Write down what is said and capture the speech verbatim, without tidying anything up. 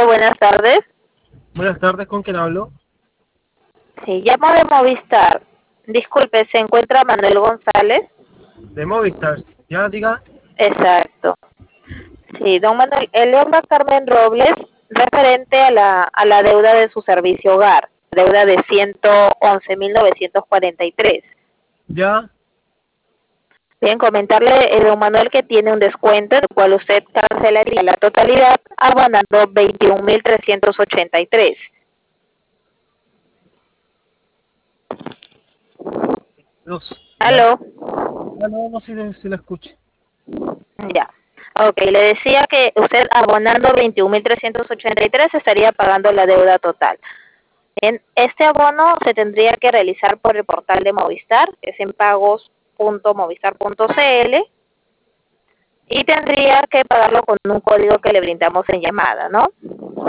buenas tardes. Buenas tardes, ¿con quién hablo? Sí, llamo de Movistar. Disculpe, ¿se encuentra Manuel González? De Movistar. ¿Ya, diga? Exacto. Sí, don Manuel, el habla Carmen Robles, referente a la, a la deuda de su servicio hogar, deuda de ciento once mil novecientos cuarenta y tres. ¿Ya? Bien, comentarle, eh, don Manuel, que tiene un descuento, el cual usted cancelaría la totalidad abonando veintiún mil trescientos ochenta y tres. Dos. ¿Ya? ¿Aló? Ah, no, no, si, si la escucho. Ya. Ok, le decía que usted abonando veintiún mil trescientos ochenta y tres estaría pagando la deuda total. Bien, este abono se tendría que realizar por el portal de Movistar, que es en pagos punto movistar punto cl, y tendría que pagarlo con un código que le brindamos en llamada, ¿no?